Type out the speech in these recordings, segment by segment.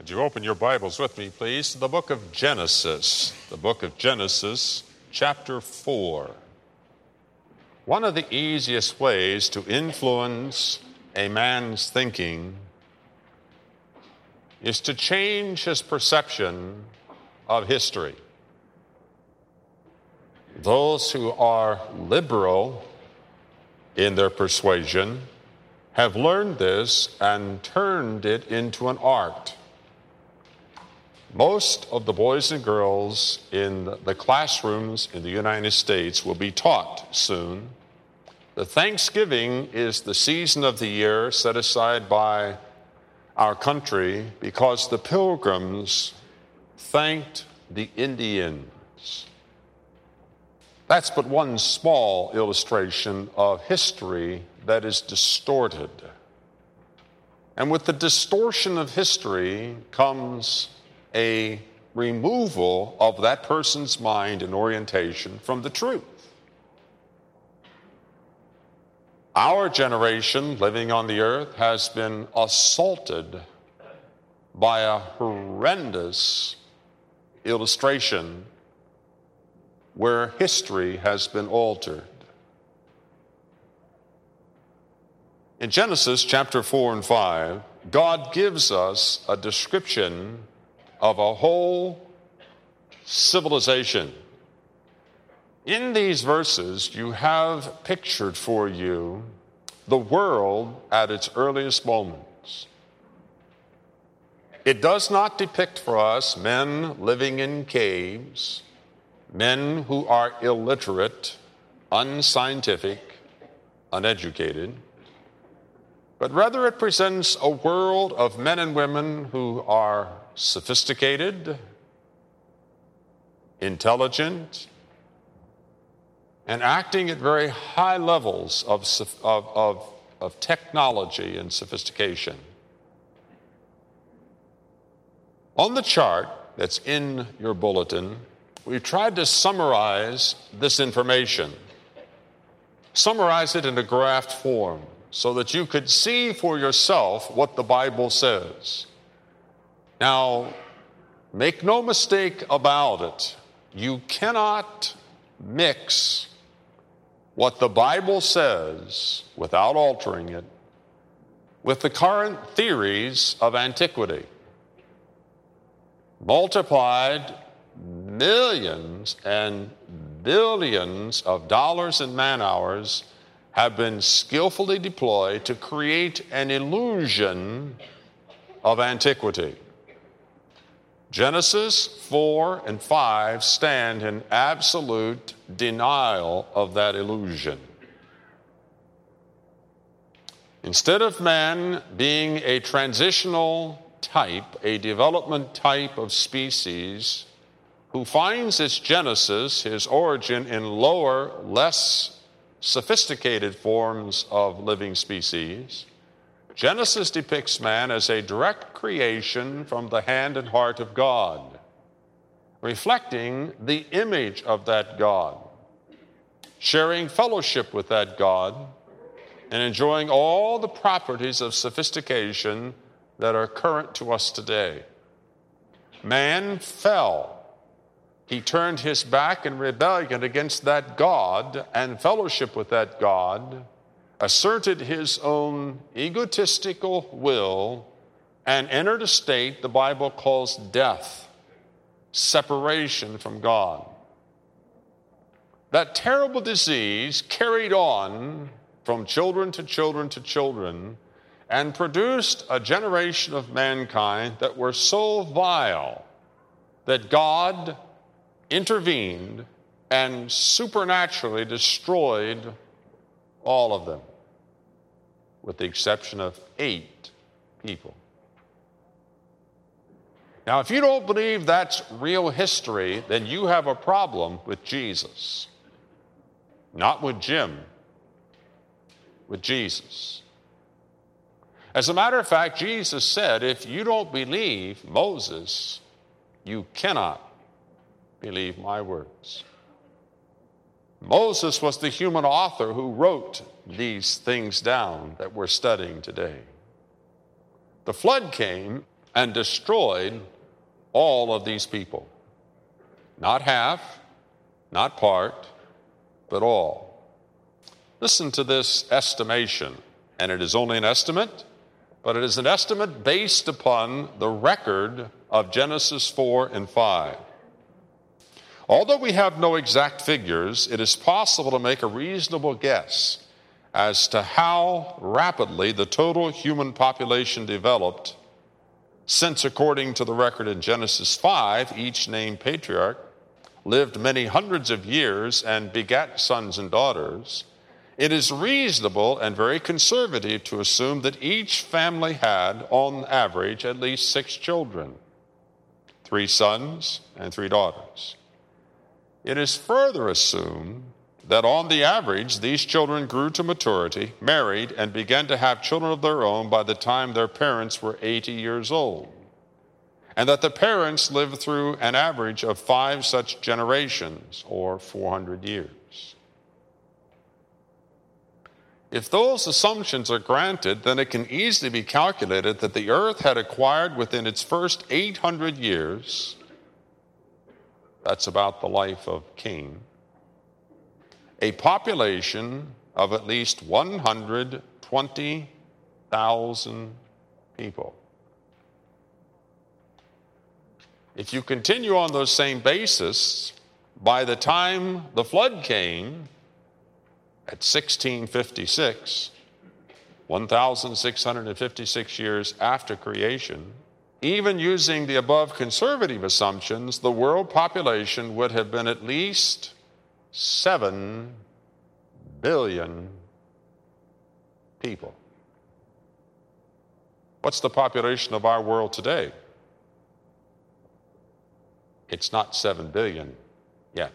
Would you open your Bibles with me, please, to the book of Genesis, chapter 4. One of the easiest ways to influence a man's thinking is to change his perception of history. Those who are liberal in their persuasion have learned this and turned it into an art. Most of the boys and girls in the classrooms in the United States will be taught soon that Thanksgiving is the season of the year set aside by our country because the Pilgrims thanked the Indians. That's but one small illustration of history that is distorted. And with the distortion of history comes a removal of that person's mind and orientation from the truth. Our generation living on the earth has been assaulted by a horrendous illustration where history has been altered. In Genesis chapter 4 and 5, God gives us a description of a whole civilization. In these verses, you have pictured for you the world at its earliest moments. It does not depict for us men living in caves, men who are illiterate, unscientific, uneducated, but rather it presents a world of men and women who are sophisticated, intelligent, and acting at very high levels of technology and sophistication. On the chart that's in your bulletin, we've tried to summarize this information, summarize it in a graph form so that you could see for yourself what the Bible says. Now, make no mistake about it. You cannot mix what the Bible says without altering it with the current theories of antiquity. Multiplied millions and billions of dollars and man-hours have been skillfully deployed to create an illusion of antiquity. Genesis 4 and 5 stand in absolute denial of that illusion. Instead of man being a transitional type, a development type of species who finds its genesis, his origin, in lower, less sophisticated forms of living species, Genesis depicts man as a direct creation from the hand and heart of God, reflecting the image of that God, sharing fellowship with that God, and enjoying all the properties of sophistication that are current to us today. Man fell. He turned his back in rebellion against that God and fellowship with that God, asserted his own egotistical will, and entered a state the Bible calls death, separation from God. That terrible disease carried on from children to children to children and produced a generation of mankind that were so vile that God intervened and supernaturally destroyed all of them, with the exception of 8 people. Now, if you don't believe that's real history, then you have a problem with Jesus. Not with Jim, with Jesus. As a matter of fact, Jesus said, if you don't believe Moses, you cannot believe my words. Moses was the human author who wrote these things down that we're studying today. The flood came and destroyed all of these people. Not half, not part, but all. Listen to this estimation, and it is only an estimate, but it is an estimate based upon the record of Genesis 4 and 5. Although we have no exact figures, it is possible to make a reasonable guess as to how rapidly the total human population developed, since according to the record in Genesis 5, each named patriarch lived many hundreds of years and begat sons and daughters. It is reasonable and very conservative to assume that each family had, on average, at least 6 children, 3 sons and 3 daughters. It is further assumed that on the average, these children grew to maturity, married, and began to have children of their own by the time their parents were 80 years old, and that the parents lived through an average of 5 such generations, or 400 years. If those assumptions are granted, then it can easily be calculated that the earth had acquired within its first 800 years, that's about the life of Cain, a population of at least 120,000 people. If you continue on those same basis, by the time the flood came at 1656, 1,656 years after creation, even using the above conservative assumptions, the world population would have been at least 7 billion people. What's the population of our world today? It's not 7 billion yet.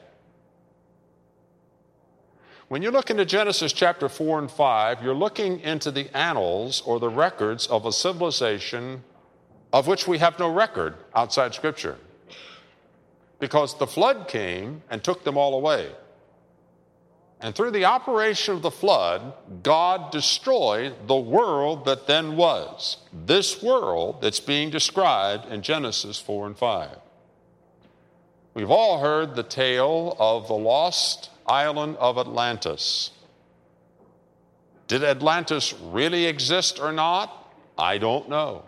When you look into Genesis chapter 4 and 5, you're looking into the annals or the records of a civilization of which we have no record outside Scripture, because the flood came and took them all away. And through the operation of the flood, God destroyed the world that then was, this world that's being described in Genesis 4 and 5. We've all heard the tale of the lost island of Atlantis. Did Atlantis really exist or not? I don't know.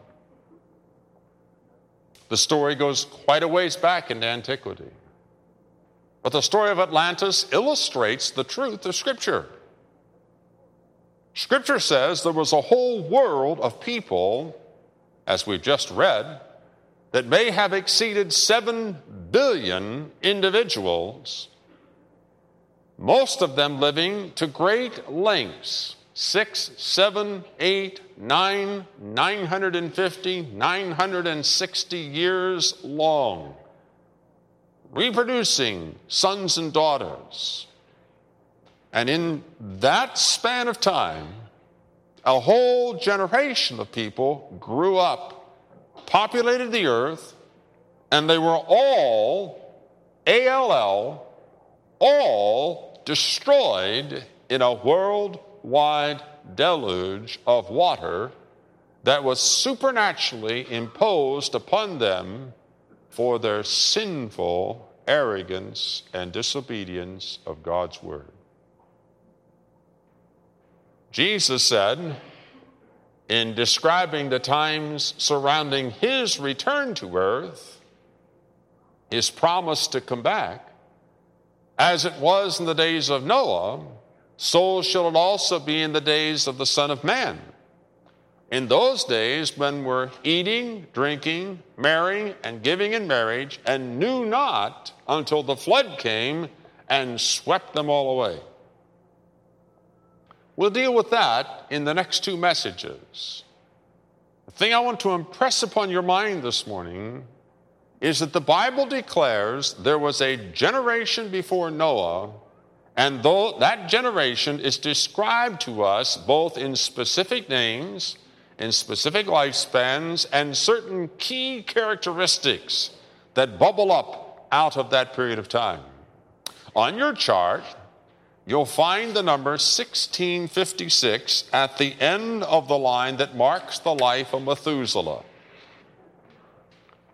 The story goes quite a ways back into antiquity. But the story of Atlantis illustrates the truth of Scripture. Scripture says there was a whole world of people, as we've just read, that may have exceeded 7 billion individuals, most of them living to great lengths, 6, 7, 8, 9, 950, 960 years long, reproducing sons and daughters. And in that span of time, a whole generation of people grew up, populated the earth, and they were all, A-L-L, all destroyed in a worldwide deluge of water that was supernaturally imposed upon them for their sinful arrogance and disobedience of God's word. Jesus said, in describing the times surrounding his return to earth, his promise to come back, as it was in the days of Noah, so shall it also be in the days of the Son of Man. In those days when we're eating, drinking, marrying, and giving in marriage, and knew not until the flood came and swept them all away. We'll deal with that in the next 2 messages. The thing I want to impress upon your mind this morning is that the Bible declares there was a generation before Noah, and though that generation is described to us both in specific names, in specific lifespans, and certain key characteristics that bubble up out of that period of time. On your chart, you'll find the number 1656 at the end of the line that marks the life of Methuselah.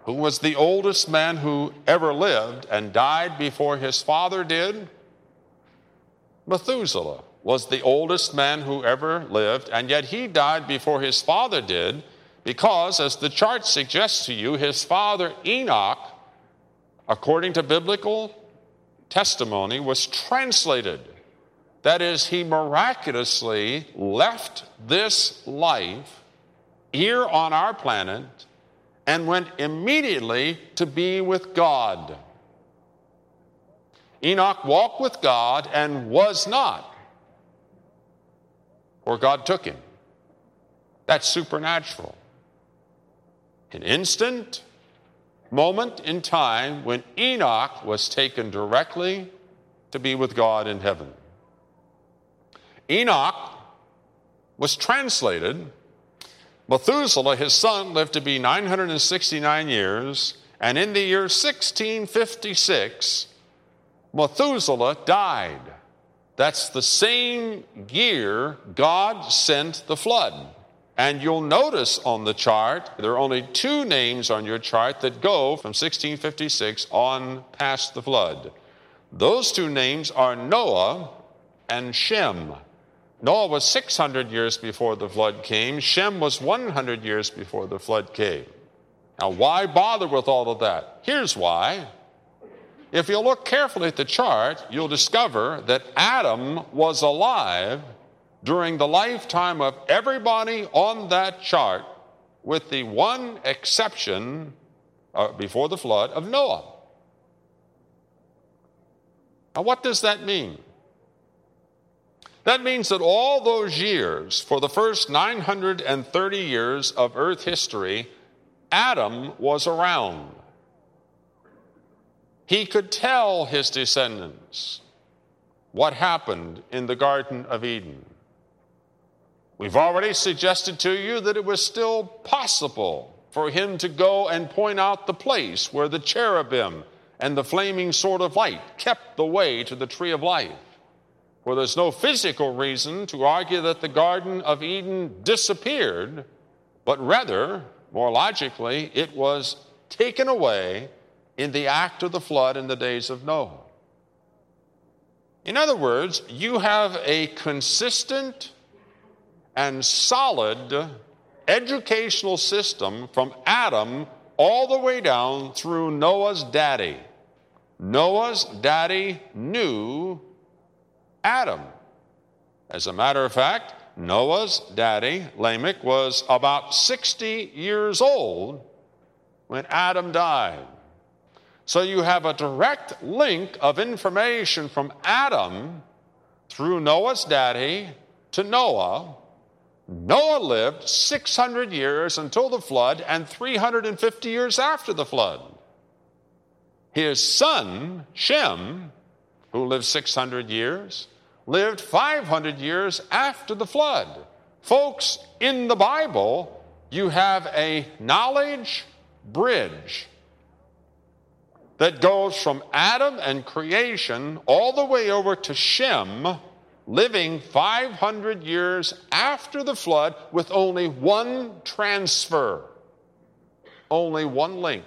Who was the oldest man who ever lived and died before his father did? Methuselah was the oldest man who ever lived, and yet he died before his father did, because, as the chart suggests to you, his father Enoch, according to biblical testimony, was translated. That is, he miraculously left this life here on our planet and went immediately to be with God. Enoch walked with God and was not, for God took him. That's supernatural. An instant moment in time when Enoch was taken directly to be with God in heaven. Enoch was translated. Methuselah, his son, lived to be 969 years, and in the year 1656, Methuselah died. That's the same year God sent the flood. And you'll notice on the chart, there are only two names on your chart that go from 1656 on past the flood. Those two names are Noah and Shem. Noah was 600 years before the flood came. Shem was 100 years before the flood came. Now, why bother with all of that? Here's why. If you look carefully at the chart, you'll discover that Adam was alive during the lifetime of everybody on that chart, with the one exception before the flood of Noah. Now, what does that mean? That means that all those years, for the first 930 years of earth history, Adam was around. He could tell his descendants what happened in the Garden of Eden. We've already suggested to you that it was still possible for him to go and point out the place where the cherubim and the flaming sword of light kept the way to the tree of life. For there's no physical reason to argue that the Garden of Eden disappeared, but rather, more logically, it was taken away in the act of the flood in the days of Noah. In other words, you have a consistent and solid educational system from Adam all the way down through Noah's daddy. Noah's daddy knew Adam. As a matter of fact, Noah's daddy, Lamech, was about 60 years old when Adam died. So you have a direct link of information from Adam through Noah's daddy to Noah. Noah lived 600 years until the flood and 350 years after the flood. His son, Shem, who lived 600 years, lived 500 years after the flood. Folks, in the Bible, you have a knowledge bridge that goes from Adam and creation all the way over to Shem, living 500 years after the flood with only one transfer, only one link,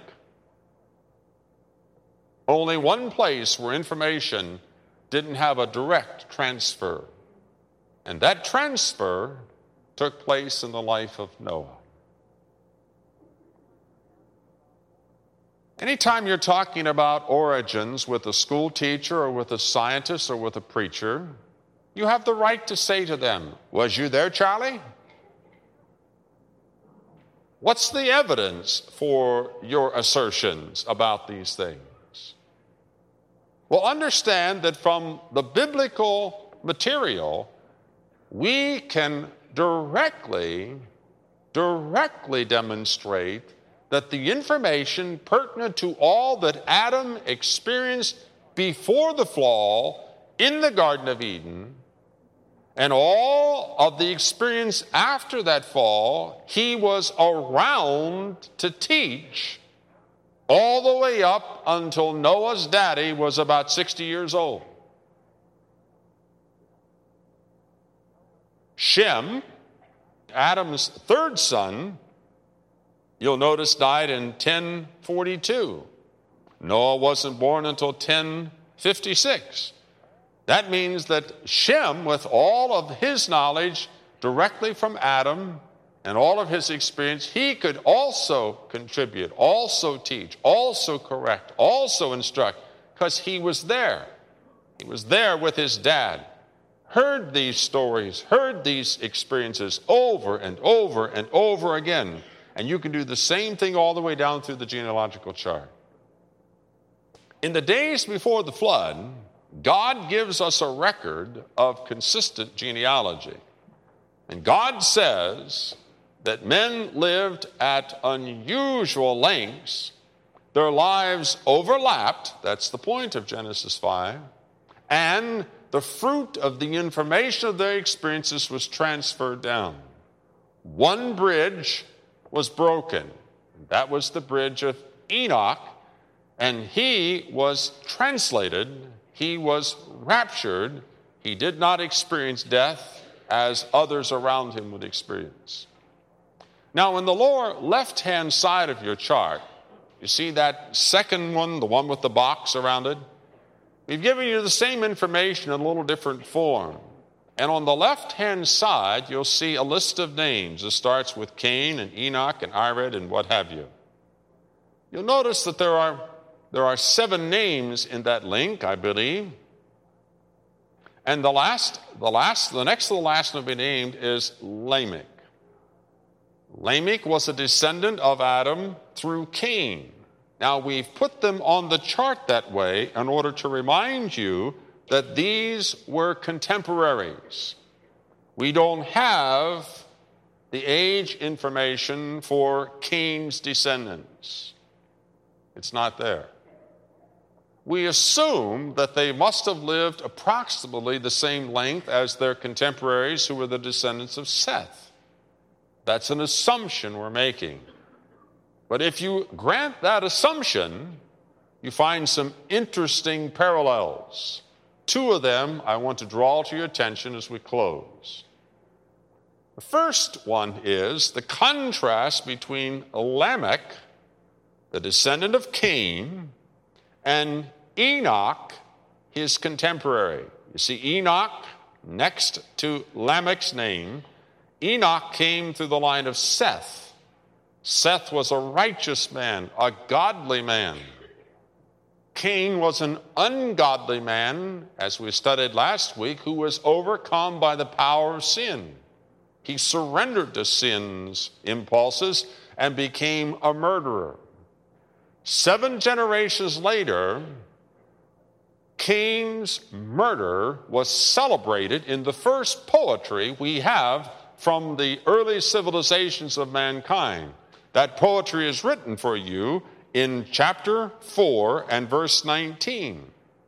only one place where information didn't have a direct transfer. And that transfer took place in the life of Noah. Anytime you're talking about origins with a school teacher or with a scientist or with a preacher, you have the right to say to them, "Was you there, Charlie?" What's the evidence for your assertions about these things? Well, understand that from the biblical material, we can directly demonstrate that the information pertinent to all that Adam experienced before the fall in the Garden of Eden and all of the experience after that fall, he was around to teach all the way up until Noah's daddy was about 60 years old. Shem, Adam's third son, you'll notice, died in 1042. Noah wasn't born until 1056. That means that Shem, with all of his knowledge directly from Adam and all of his experience, he could also contribute, also teach, also correct, also instruct, because he was there. He was there with his dad, heard these stories, heard these experiences over and over and over again. And you can do the same thing all the way down through the genealogical chart. In the days before the flood, God gives us a record of consistent genealogy. And God says that men lived at unusual lengths. Their lives overlapped, that's the point of Genesis 5, and the fruit of the information of their experiences was transferred down. One bridge was broken. That was the bridge of Enoch, and he was translated, he was raptured. He did not experience death as others around him would experience. Now, in the lower left-hand side of your chart, you see that second one, the one with the box around it? We've given you the same information in a little different form. And on the left-hand side, you'll see a list of names. It starts with Cain and Enoch and Irad and what have you. You'll notice that there are 7 names in that link, I believe. And the next to the last one to be named is Lamech. Lamech was a descendant of Adam through Cain. Now, we've put them on the chart that way in order to remind you that these were contemporaries. We don't have the age information for Cain's descendants. It's not there. We assume that they must have lived approximately the same length as their contemporaries who were the descendants of Seth. That's an assumption we're making. But if you grant that assumption, you find some interesting parallels. 2 of them I want to draw to your attention as we close. The first one is the contrast between Lamech, the descendant of Cain, and Enoch, his contemporary. You see, Enoch, next to Lamech's name, Enoch came through the line of Seth. Seth was a righteous man, a godly man. Cain was an ungodly man, as we studied last week, who was overcome by the power of sin. He surrendered to sin's impulses and became a murderer. 7 generations later, Cain's murder was celebrated in the first poetry we have from the early civilizations of mankind. That poetry is written for you in chapter 4 and verse 19.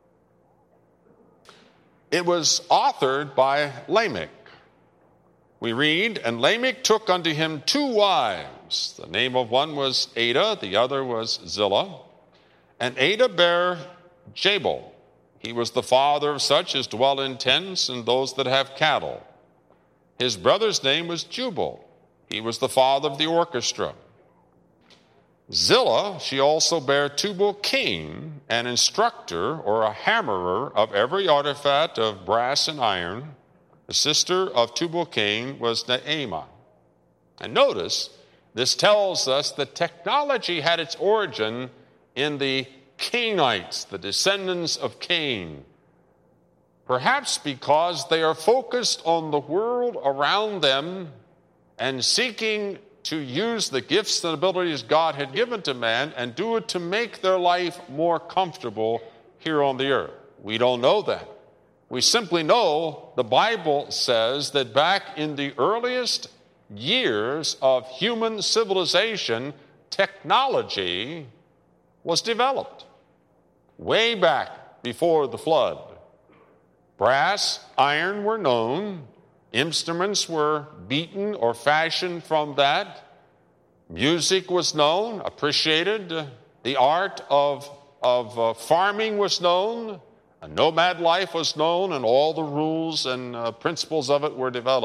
It was authored by Lamech. We read, "And Lamech took unto him 2 wives. The name of one was Ada, the other was Zillah. And Ada bare Jabal. He was the father of such as dwell in tents and those that have cattle. His brother's name was Jubal. He was the father of the orchestra. Zillah, she also bare Tubal-Cain, an instructor or a hammerer of every artifact of brass and iron. The sister of Tubal-Cain was Naamah." And notice, this tells us that technology had its origin in the Cainites, the descendants of Cain. Perhaps because they are focused on the world around them and seeking to use the gifts and abilities God had given to man and do it to make their life more comfortable here on the earth. We don't know that. We simply know the Bible says that back in the earliest years of human civilization, technology was developed way back before the flood. Brass, iron were known. Instruments were beaten or fashioned from that. Music was known, appreciated. The art of farming was known. A nomad life was known, and all the rules and principles of it were developed.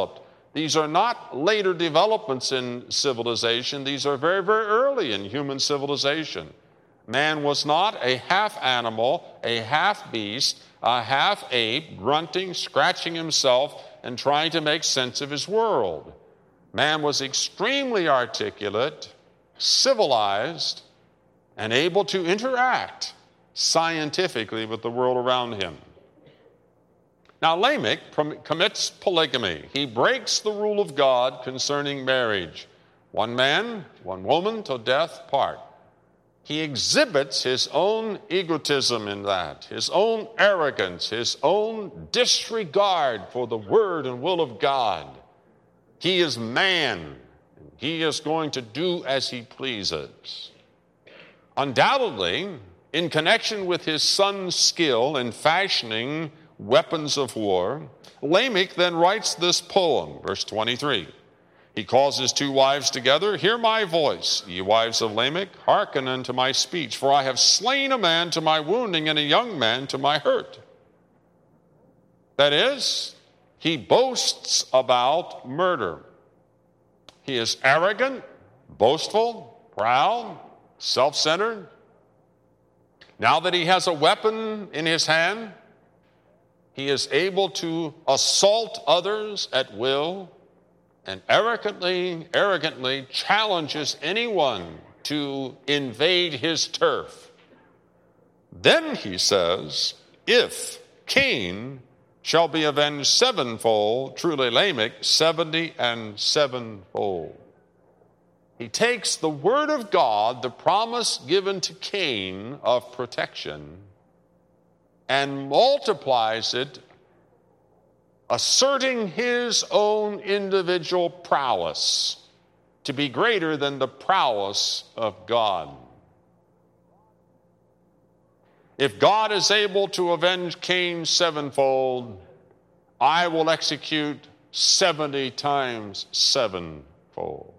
These are not later developments in civilization. These are very, very early in human civilization. Man was not a half animal, a half beast, a half ape, grunting, scratching himself, and trying to make sense of his world. Man was extremely articulate, civilized, and able to interact scientifically with the world around him. Now, Lamech commits polygamy. He breaks the rule of God concerning marriage. One man, one woman, till death part. He exhibits his own egotism in that, his own arrogance, his own disregard for the word and will of God. He is man. He is going to do as he pleases. Undoubtedly, in connection with his son's skill in fashioning weapons of war, Lamech then writes this poem, verse 23. He calls his two wives together, "Hear my voice, ye wives of Lamech, hearken unto my speech, for I have slain a man to my wounding and a young man to my hurt." That is, he boasts about murder. He is arrogant, boastful, proud, self-centered. Now that he has a weapon in his hand, he is able to assault others at will and arrogantly challenges anyone to invade his turf. Then he says, if Cain shall be avenged sevenfold, truly Lamech 70 and sevenfold. He takes the word of God, the promise given to Cain of protection, and multiplies it, asserting his own individual prowess to be greater than the prowess of God. If God is able to avenge Cain sevenfold, I will execute 70 times sevenfold.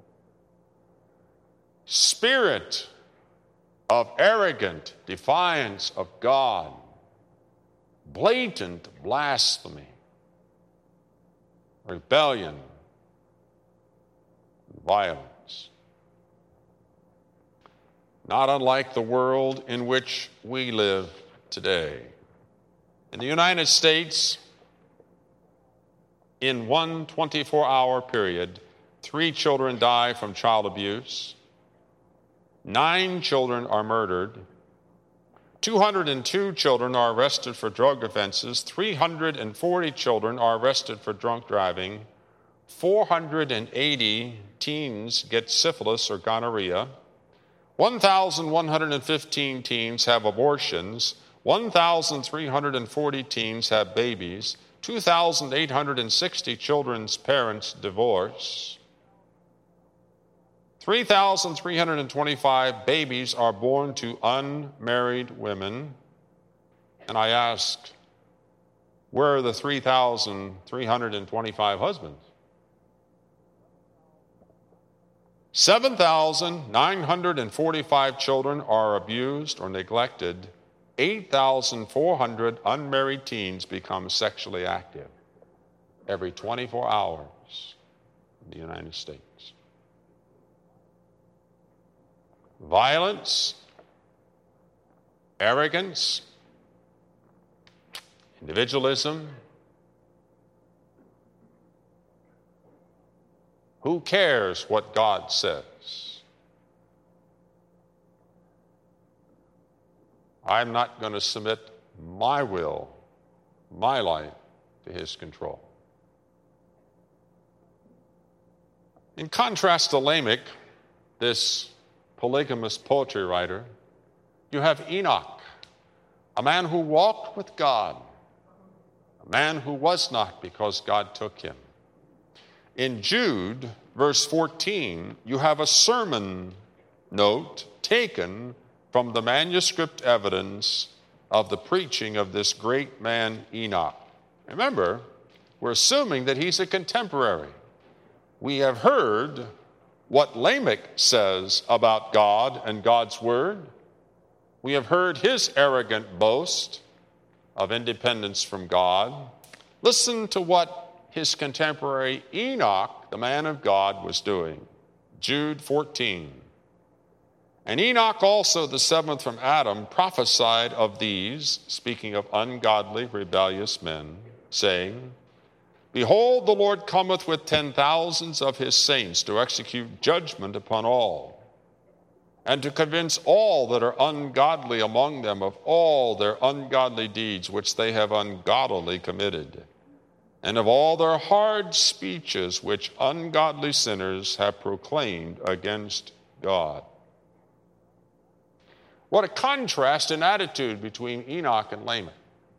Spirit of arrogant defiance of God, blatant blasphemy, rebellion, violence. Not unlike the world in which we live today. In the United States, in one 24-hour period, 3 children die from child abuse, 9 children are murdered, 202 children are arrested for drug offenses, 340 children are arrested for drunk driving, 480 teens get syphilis or gonorrhea, 1,115 teens have abortions, 1,340 teens have babies, 2,860 children's parents divorce, 3,325 babies are born to unmarried women. And I asked, where are the 3,325 husbands? 7,945 children are abused or neglected. 8,400 unmarried teens become sexually active every 24 hours in the United States. Violence, arrogance, individualism. Who cares what God says? I'm not going to submit my will, my life, to his control. In contrast to Lamech, this polygamous poetry writer, you have Enoch, a man who walked with God, a man who was not because God took him. In Jude, verse 14, you have a sermon note taken from the manuscript evidence of the preaching of this great man Enoch. Remember, we're assuming that he's a contemporary. We have heard what Lamech says about God and God's word. We have heard his arrogant boast of independence from God. Listen to what his contemporary Enoch, the man of God, was doing. Jude 14. And Enoch also, the seventh from Adam, prophesied of these, speaking of ungodly, rebellious men, saying, Behold, the Lord cometh with 10,000s of his saints to execute judgment upon all, and to convince all that are ungodly among them of all their ungodly deeds which they have ungodly committed, and of all their hard speeches which ungodly sinners have proclaimed against God. What a contrast in attitude between Enoch and Lamech.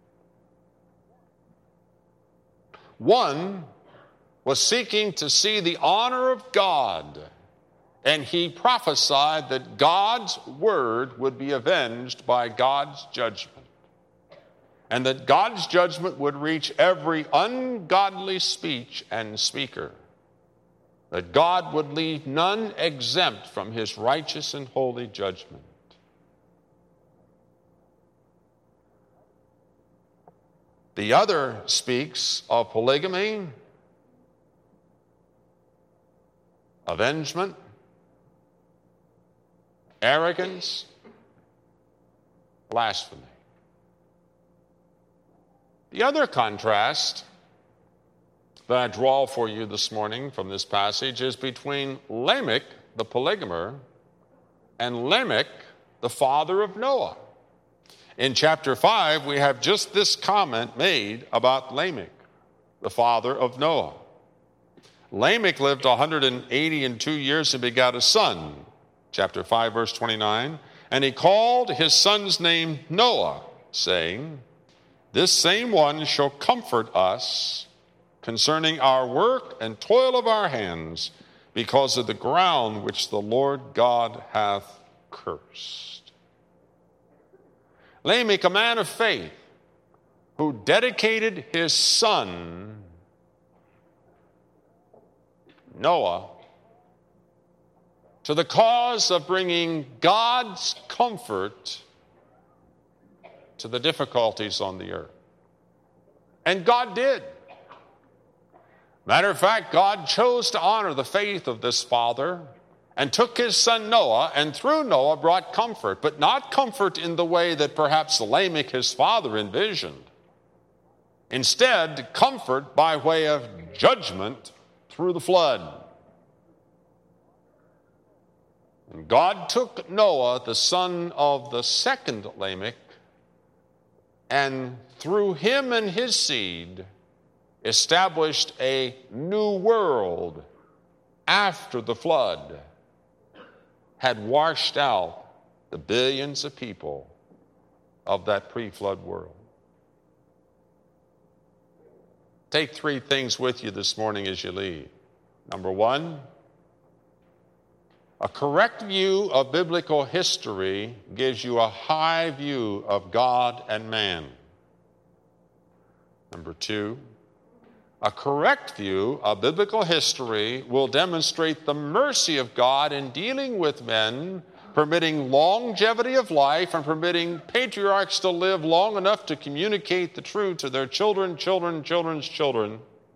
One was seeking to see the honor of God, and he prophesied that God's word would be avenged by God's judgment, and that God's judgment would reach every ungodly speech and speaker, that God would leave none exempt from his righteous and holy judgment. The other speaks of polygamy, avengement, arrogance, blasphemy. The other contrast that I draw for you this morning from this passage is between Lamech, the polygamer, and Lamech, the father of Noah. In chapter 5, we have just this comment made about Lamech, the father of Noah. Lamech lived 182 years and begot a son. Chapter 5, verse 29. And he called his son's name Noah, saying, This same one shall comfort us concerning our work and toil of our hands, because of the ground which the Lord God hath cursed. Lamech, a man of faith, who dedicated his son, Noah, to the cause of bringing God's comfort to the difficulties on the earth. And God did. Matter of fact, God chose to honor the faith of this father and took his son Noah, and through Noah brought comfort, but not comfort in the way that perhaps Lamech, his father, envisioned. Instead, comfort by way of judgment through the flood. And God took Noah, the son of the second Lamech, and through him and his seed established a new world after the flood had washed out the billions of people of that pre-flood world. Take three things with you this morning as you leave. Number one, a correct view of biblical history gives you a high view of God and man. Number two, a correct view of biblical history will demonstrate the mercy of God in dealing with men, permitting longevity of life and permitting patriarchs to live long enough to communicate the truth to their children, children's children.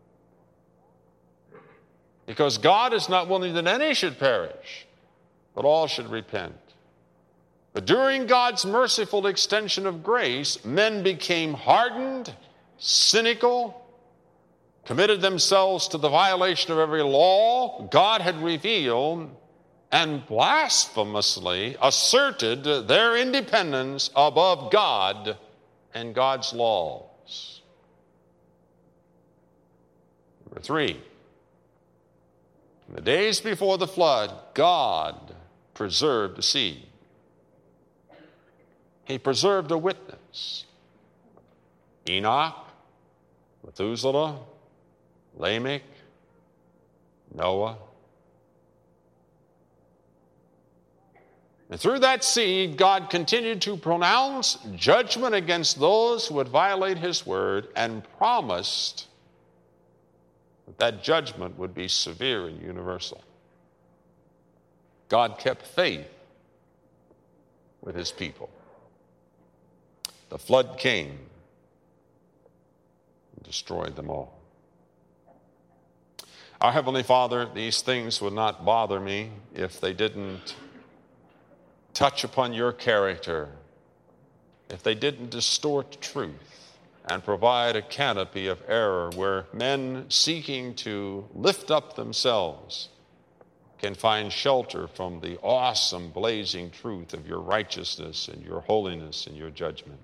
Because God is not willing that any should perish, but all should repent. But during God's merciful extension of grace, men became hardened, cynical, committed themselves to the violation of every law God had revealed, and blasphemously asserted their independence above God and God's laws. Number three, in the days before the flood, God preserved a seed. He preserved a witness. Enoch, Methuselah, Lamech, Noah. And through that seed, God continued to pronounce judgment against those who would violate his word, and promised that that judgment would be severe and universal. God kept faith with his people. The flood came and destroyed them all. Our Heavenly Father, these things would not bother me if they didn't touch upon your character, if they didn't distort truth and provide a canopy of error where men seeking to lift up themselves can find shelter from the awesome blazing truth of your righteousness and your holiness and your judgment.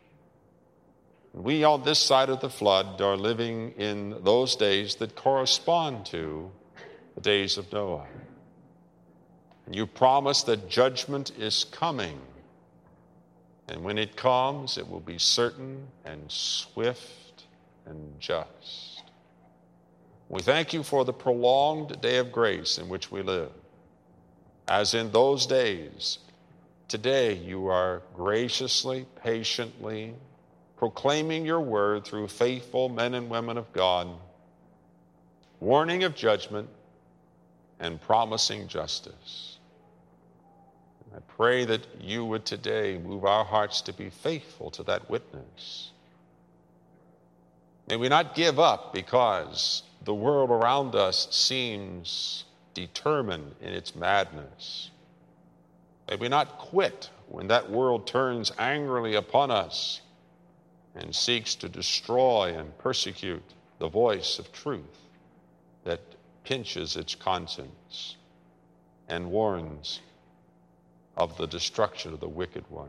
We on this side of the flood are living in those days that correspond to the days of Noah. And you promise that judgment is coming. And when it comes, it will be certain and swift and just. We thank you for the prolonged day of grace in which we live. As in those days, today you are graciously, patiently proclaiming your word through faithful men and women of God, warning of judgment and promising justice. I pray that you would today move our hearts to be faithful to that witness. May we not give up because the world around us seems determined in its madness. May we not quit when that world turns angrily upon us and seeks to destroy and persecute the voice of truth that pinches its conscience and warns of the destruction of the wicked one.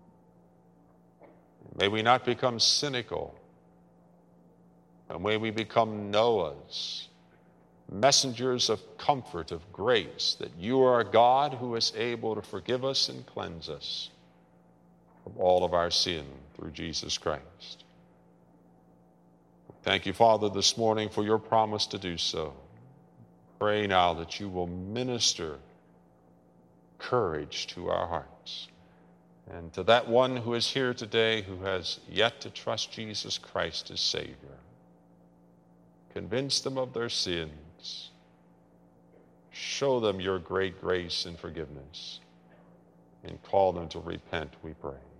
May we not become cynical, and may we become Noahs, messengers of comfort, of grace, that you are a God who is able to forgive us and cleanse us from all of our sin through Jesus Christ. Thank you, Father, this morning for your promise to do so. Pray now that you will minister courage to our hearts. And to that one who is here today who has yet to trust Jesus Christ as Savior, convince them of their sins. Show them your great grace and forgiveness, and call them to repent, we pray.